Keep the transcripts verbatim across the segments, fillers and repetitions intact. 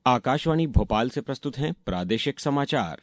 आकाशवाणी भोपाल से प्रस्तुत हैं प्रादेशिक समाचार।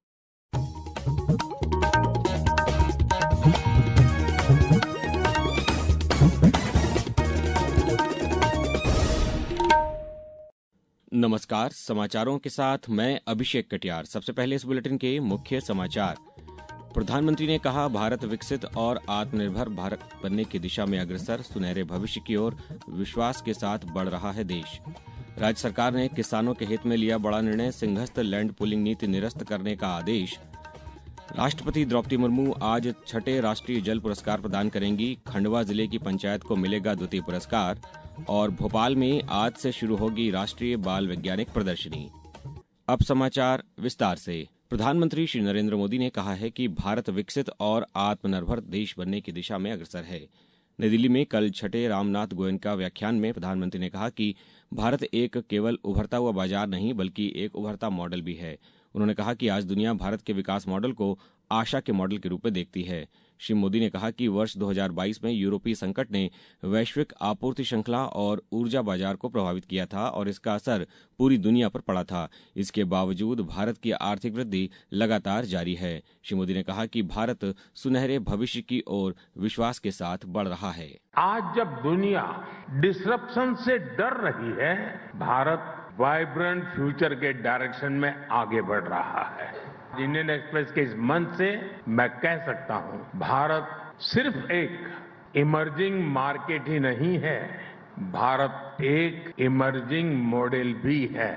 नमस्कार, समाचारों के साथ मैं अभिषेक कटियार। सबसे पहले इस बुलेटिन के मुख्य समाचार। प्रधानमंत्री ने कहा, भारत विकसित और आत्मनिर्भर भारत बनने की दिशा में अग्रसर, सुनहरे भविष्य की ओर विश्वास के साथ बढ़ रहा है देश। राज्य सरकार ने किसानों के हित में लिया बड़ा निर्णय, सिंहस्थ लैंड पूलिंग नीति निरस्त करने का आदेश। राष्ट्रपति द्रौपदी मुर्मू आज छठे राष्ट्रीय जल पुरस्कार प्रदान करेंगी। खंडवा जिले की पंचायत को मिलेगा द्वितीय पुरस्कार। और भोपाल में आज से शुरू होगी राष्ट्रीय बाल वैज्ञानिक प्रदर्शनी। अब समाचार विस्तार से। प्रधानमंत्री श्री नरेंद्र मोदी ने कहा है कि भारत विकसित और आत्मनिर्भर देश बनने की दिशा में अग्रसर है। नई दिल्ली में कल छठे रामनाथ गोयनका व्याख्यान में प्रधानमंत्री ने कहा कि भारत एक केवल उभरता हुआ बाजार नहीं बल्कि एक उभरता मॉडल भी है। उन्होंने कहा कि आज दुनिया भारत के विकास मॉडल को आशा के मॉडल के रूप में देखती है। श्री मोदी ने कहा कि वर्ष दो हज़ार बाईस में यूरोपीय संकट ने वैश्विक आपूर्ति श्रृंखला और ऊर्जा बाजार को प्रभावित किया था और इसका असर पूरी दुनिया पर पड़ा था। इसके बावजूद भारत की आर्थिक वृद्धि लगातार जारी है। श्री मोदी ने कहा कि भारत सुनहरे भविष्य की ओर विश्वास के साथ बढ़ रहा है। आज जब दुनिया डिसरप्शन से डर रही है, भारत वाइब्रेंट फ्यूचर के डायरेक्शन में आगे बढ़ रहा है। इंडियन एक्सप्रेस के इस मंच से मैं कह सकता हूं, भारत सिर्फ एक इमर्जिंग मार्केट ही नहीं है, भारत एक इमर्जिंग मॉडल भी है।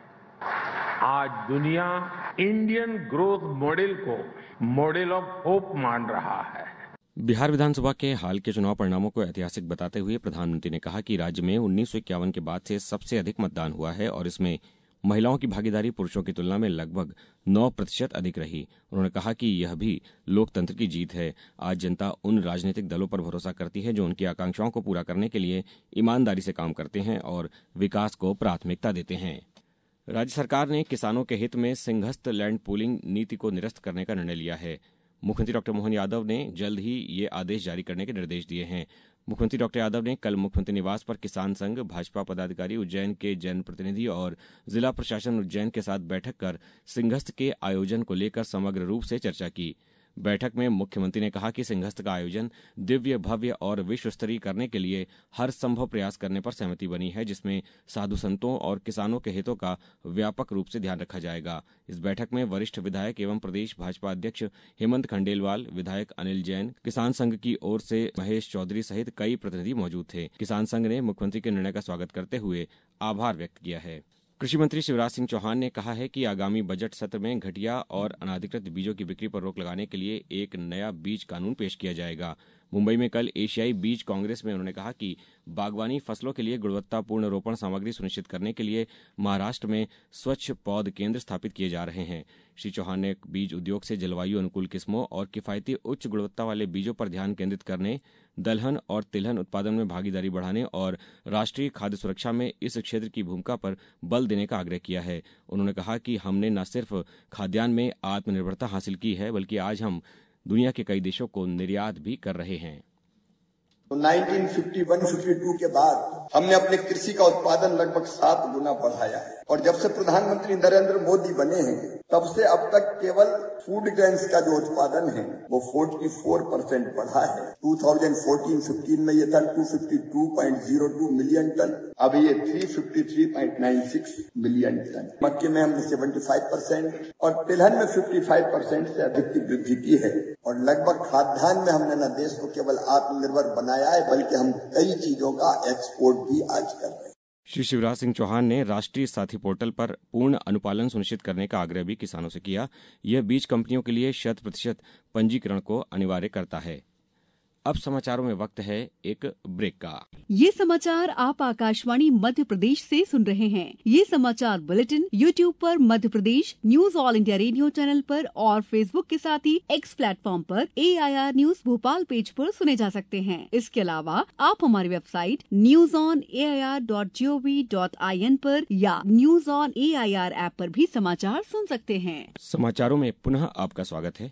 आज दुनिया इंडियन ग्रोथ मॉडल को मॉडल ऑफ होप मान रहा है। बिहार विधानसभा के हाल के चुनाव परिणामों को ऐतिहासिक बताते हुए प्रधानमंत्री ने कहा कि राज्य में उन्नीस सौ इक्यावन के बाद से सबसे अधिक मतदान हुआ है और इसमें महिलाओं की भागीदारी पुरुषों की तुलना में लगभग नौ प्रतिशत अधिक रही। उन्होंने कहा कि यह भी लोकतंत्र की जीत है। आज जनता उन राजनीतिक दलों पर भरोसा करती है जो उनकी आकांक्षाओं को पूरा करने के लिए ईमानदारी से काम करते हैं और विकास को प्राथमिकता देते हैं। राज्य सरकार ने किसानों के हित में सिंहस्थ लैंड पूलिंग नीति को निरस्त करने का निर्णय लिया है। मुख्यमंत्री डॉक्टर मोहन यादव ने जल्द ही ये आदेश जारी करने के निर्देश दिए हैं। मुख्यमंत्री डॉक्टर यादव ने कल मुख्यमंत्री निवास पर किसान संघ, भाजपा पदाधिकारी, उज्जैन के जनप्रतिनिधि और जिला प्रशासन उज्जैन के साथ बैठक कर सिंहस्थ के आयोजन को लेकर समग्र रूप से चर्चा की। बैठक में मुख्यमंत्री ने कहा कि सिंहस्थ का आयोजन दिव्य, भव्य और विश्व स्तरीय करने के लिए हर संभव प्रयास करने पर सहमति बनी है, जिसमें साधु संतों और किसानों के हितों का व्यापक रूप से ध्यान रखा जाएगा। इस बैठक में वरिष्ठ विधायक एवं प्रदेश भाजपा अध्यक्ष हेमंत खंडेलवाल, विधायक अनिल जैन, किसान संघ की ओर से महेश चौधरी सहित कई प्रतिनिधि मौजूद थे। किसान संघ ने मुख्यमंत्री के निर्णय का स्वागत करते हुए आभार व्यक्त किया है। कृषि मंत्री शिवराज सिंह चौहान ने कहा है कि आगामी बजट सत्र में घटिया और अनाधिकृत बीजों की बिक्री पर रोक लगाने के लिए एक नया बीज कानून पेश किया जाएगा। मुंबई में कल एशियाई बीज कांग्रेस में उन्होंने कहा कि बागवानी फसलों के लिए गुणवत्तापूर्ण रोपण सामग्री सुनिश्चित करने के लिए महाराष्ट्र में स्वच्छ पौध केंद्र स्थापित किए जा रहे हैं। श्री चौहान ने बीज उद्योग से जलवायु अनुकूल किस्मों और किफायती उच्च गुणवत्ता वाले बीजों पर ध्यान केंद्रित करने, दलहन और तिलहन उत्पादन में भागीदारी बढ़ाने और राष्ट्रीय खाद्य सुरक्षा में इस क्षेत्र की भूमिका पर बल देने का आग्रह किया है। उन्होंने कहा कि हमने न सिर्फ खाद्यान्न में आत्मनिर्भरता हासिल की है बल्कि आज हम दुनिया के कई देशों को निर्यात भी कर रहे हैं। तो उन्नीस सौ इक्यावन बावन के बाद हमने अपने कृषि का उत्पादन लगभग सात गुना बढ़ाया है और जब से प्रधानमंत्री नरेंद्र मोदी बने हैं तब से अब तक केवल फूड ग्रेन्स का जो उत्पादन है वो चौवालीस परसेंट बढ़ा है। दो हज़ार चौदह पंद्रह में ये था दो सौ बावन पॉइंट ज़ीरो दो मिलियन टन, अब ये तीन सौ तिरेपन पॉइंट नौ छह मिलियन टन। मक्के में हमने पचहत्तर परसेंट और तिलहन में पचपन परसेंट से अधिक की वृद्धि की है और लगभग खाद्यान्न में हमने न देश को केवल आत्मनिर्भर बनाया है बल्कि हम कई चीजों का एक्सपोर्ट भी आज कर रहे हैं। श्री शिवराज सिंह चौहान ने राष्ट्रीय साथी पोर्टल पर पूर्ण अनुपालन सुनिश्चित करने का आग्रह भी किसानों से किया। यह बीज कंपनियों के लिए शत प्रतिशत पंजीकरण को अनिवार्य करता है। अब समाचारों में वक्त है एक ब्रेक का। ये समाचार आप आकाशवाणी मध्य प्रदेश से सुन रहे हैं। ये समाचार बुलेटिन यूट्यूब पर Madhya Pradesh news All India Radio channel पर और फेसबुक के साथ ही एक्स प्लेटफॉर्म पर A I R news Bhopal page पर सुने जा सकते हैं। इसके अलावा आप हमारी website news on A I R dot G O V dot I N पर या news on A I R app पर भी समाचार सुन सकते हैं। समाचारों में पुनः आपका स्वागत है।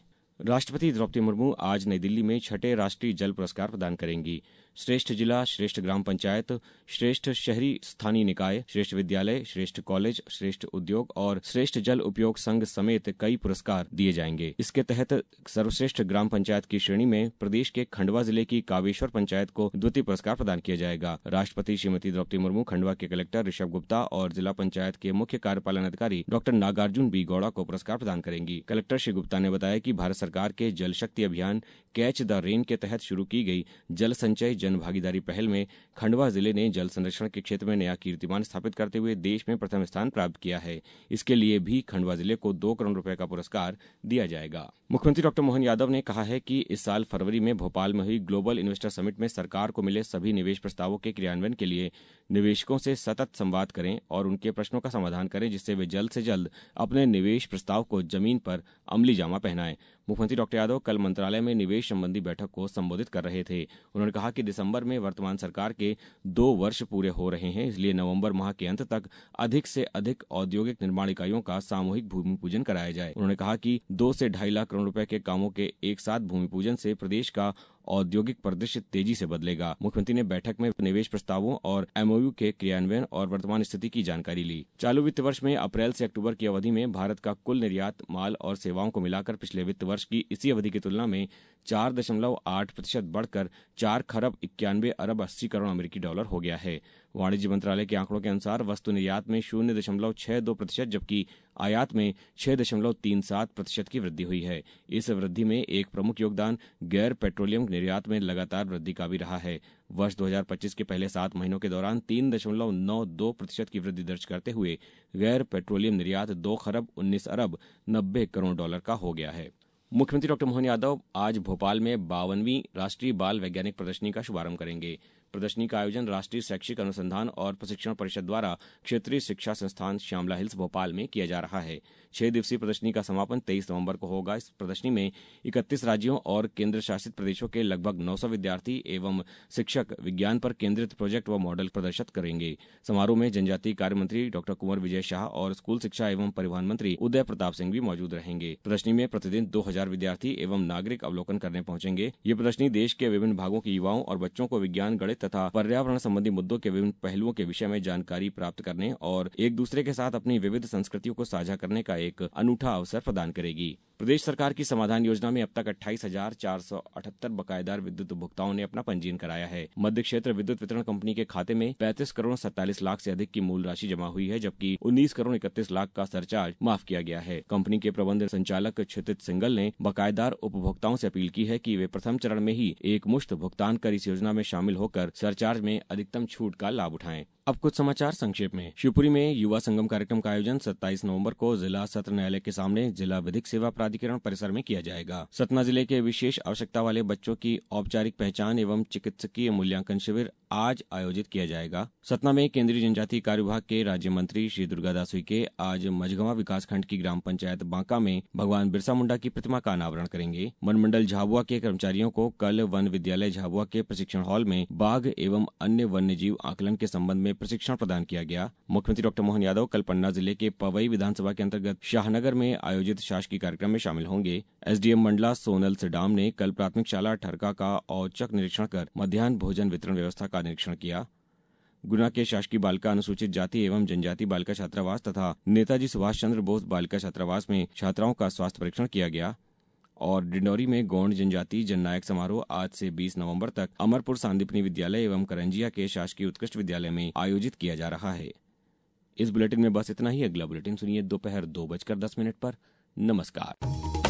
राष्ट्रपति द्रौपदी मुर्मू आज नई दिल्ली में छठे राष्ट्रीय जल पुरस्कार प्रदान करेंगी। श्रेष्ठ जिला, श्रेष्ठ ग्राम पंचायत, श्रेष्ठ शहरी स्थानीय निकाय, श्रेष्ठ विद्यालय, श्रेष्ठ कॉलेज, श्रेष्ठ उद्योग और श्रेष्ठ जल उपयोग संघ समेत कई पुरस्कार दिए जाएंगे। इसके तहत सर्वश्रेष्ठ ग्राम पंचायत की श्रेणी में प्रदेश के खंडवा जिले की कावेश्वर पंचायत को द्वितीय पुरस्कार प्रदान किया जाएगा। राष्ट्रपति श्रीमती द्रौपदी मुर्मू खंडवा के कलेक्टर ऋषभ गुप्ता और जिला पंचायत के मुख्य कार्यपालन अधिकारी डॉक्टर नागार्जुन बी गौड़ा को पुरस्कार प्रदान करेंगी। कलेक्टर श्री गुप्ता ने बताया कि भारत सरकार के जल शक्ति अभियान कैच द रेन के तहत शुरू की गई जल संचय जन भागीदारी पहल में खंडवा जिले ने जल संरक्षण के क्षेत्र में नया कीर्तिमान स्थापित करते हुए देश में प्रथम स्थान प्राप्त किया है। इसके लिए भी खंडवा जिले को दो करोड़ रुपए का पुरस्कार दिया जाएगा। मुख्यमंत्री डॉक्टर मोहन यादव ने कहा है कि इस साल फरवरी में भोपाल में हुई ग्लोबल इन्वेस्टर समिट में सरकार को मिले सभी निवेश प्रस्तावों के क्रियान्वयन के लिए निवेशकों से सतत संवाद करें और उनके प्रश्नों का समाधान करें, जिससे वे जल्द से जल्द अपने निवेश प्रस्ताव को जमीन पर अमली जामा पहनाएं। मुख्यमंत्री डॉक्टर यादव कल मंत्रालय में निवेश संबंधी बैठक को संबोधित कर रहे थे। उन्होंने कहा कि दिसंबर में वर्तमान सरकार के दो वर्ष पूरे हो रहे हैं, इसलिए नवंबर माह के अंत तक अधिक से अधिक औद्योगिक निर्माण इकाइयों का सामूहिक भूमि पूजन कराया जाए। उन्होंने कहा कि दो से ढाई लाख करोड़ रुपए के कामों के एक साथ भूमि पूजन से प्रदेश का औद्योगिक परिदृश्य तेजी से बदलेगा। मुख्यमंत्री ने बैठक में निवेश प्रस्तावों और एमओयू के क्रियान्वयन और वर्तमान स्थिति की जानकारी ली। चालू वित्त वर्ष में अप्रैल से अक्टूबर की अवधि में भारत का कुल निर्यात माल और सेवाओं को मिलाकर पिछले वित्त वर्ष की इसी अवधि की तुलना में चार दशमलव आठ प्रतिशत बढ़कर चार खरब इक्यानवे अरब अस्सी करोड़ अमेरिकी डॉलर हो गया है। वाणिज्य मंत्रालय के आंकड़ों के अनुसार वस्तु निर्यात में शून्य दशमलव छह दो प्रतिशत जबकि आयात में छह दशमलव तीन सात प्रतिशत की वृद्धि हुई है। इस वृद्धि में एक प्रमुख योगदान गैर पेट्रोलियम निर्यात में लगातार वृद्धि का भी रहा है। वर्ष दो हज़ार पच्चीस के पहले सात महीनों के दौरान तीन दशमलव नौ दो प्रतिशत की वृद्धि दर्ज करते हुए गैर पेट्रोलियम निर्यात दो खरब उन्नीस अरब नब्बे करोड़ डॉलर का हो गया है। मुख्यमंत्री डॉक्टर मोहन यादव आज भोपाल में बावनवीं राष्ट्रीय बाल वैज्ञानिक प्रदर्शनी का शुभारंभ करेंगे। प्रदर्शनी का आयोजन राष्ट्रीय शैक्षिक अनुसंधान और प्रशिक्षण परिषद द्वारा क्षेत्रीय शिक्षा संस्थान श्यामला हिल्स भोपाल में किया जा रहा है। छह दिवसीय प्रदर्शनी का समापन तेईस नवंबर को होगा। इस प्रदर्शनी में इकतीस राज्यों और केंद्र शासित प्रदेशों के लगभग नौ सौ विद्यार्थी एवं शिक्षक विज्ञान पर केंद्रित प्रोजेक्ट व मॉडल प्रदर्शित करेंगे। समारोह में जनजातीय कार्य मंत्री डॉक्टर कुंवर विजय शाह और स्कूल शिक्षा एवं परिवहन मंत्री उदय प्रताप सिंह भी मौजूद रहेंगे। प्रदर्शनी में प्रतिदिन दो हजार विद्यार्थी एवं नागरिक अवलोकन करने पहुंचेंगे। ये प्रदर्शनी देश के विभिन्न भागों के युवाओं और बच्चों को विज्ञान, गणित तथा पर्यावरण संबंधी मुद्दों के विभिन्न पहलुओं के विषय में जानकारी प्राप्त करने और एक दूसरे के साथ अपनी विविध संस्कृतियों को साझा करने का एक अनूठा अवसर प्रदान करेगी। प्रदेश सरकार की समाधान योजना में अब तक अट्ठाईस हजार चार सौ अठहत्तर बकायेदार विद्युत उपभोक्ताओं ने अपना पंजीयन कराया है। मध्य क्षेत्र विद्युत वितरण कंपनी के खाते में पैंतीस करोड़ सैंतालीस लाख से अधिक की मूल राशि जमा हुई है, जबकि उन्नीस करोड़ इकतीस लाख का सरचार्ज माफ किया गया है। कंपनी के प्रबंध संचालक क्षितिज सिंगल ने बकायेदार उपभोक्ताओं से अपील की है कि वे प्रथम चरण में ही एक मुश्त भुगतान कर इस योजना में शामिल होकर सरचार्ज में अधिकतम छूट का लाभ उठाएं। अब कुछ समाचार संक्षेप में। शिवपुरी में युवा संगम कार्यक्रम का आयोजन सत्ताईस नवंबर को जिला सत्र न्यायालय के सामने जिला विधिक सेवा प्राधिकरण परिसर में किया जाएगा। सतना जिले के विशेष आवश्यकता वाले बच्चों की औपचारिक पहचान एवं चिकित्सकीय मूल्यांकन शिविर आज आयोजित किया जाएगा। सतना में केंद्रीय जनजातीय कार्य विभाग के राज्य मंत्री श्री दुर्गादास उइके आज मझगवां विकासखंड की ग्राम पंचायत बांका में भगवान बिरसा मुंडा की प्रतिमा का अनावरण करेंगे। वन मंडल झाबुआ के कर्मचारियों को कल वन विद्यालय झाबुआ के प्रशिक्षण हॉल में बाघ एवं अन्य वन्य जीव आकलन के संबंध में प्रशिक्षण प्रदान किया गया। मुख्यमंत्री डॉक्टर मोहन यादव कल पन्ना जिले के पवई विधानसभा के अंतर्गत शाहनगर में आयोजित शासकीय कार्यक्रम में शामिल होंगे। एसडीएम मंडला सोनल सिडाम ने कल प्राथमिक शाला ठरका का औचक निरीक्षण कर मध्याह्न भोजन वितरण व्यवस्था का निरीक्षण किया। गुना के शासकीय बालिका अनुसूचित जाति एवं जनजाति बालिका छात्रावास तथा नेताजी सुभाष चंद्र बोस बालिका छात्रावास में छात्राओं का स्वास्थ्य परीक्षण किया गया। और डिंडौरी में गौंड जनजाति जननायक समारोह आज से बीस नवंबर तक अमरपुर सांदीपनी विद्यालय एवं करंजिया के शासकीय उत्कृष्ट विद्यालय में आयोजित किया जा रहा है। इस बुलेटिन में बस इतना ही। अगला बुलेटिन सुनिए दोपहर दो बजकर दस मिनट पर। नमस्कार।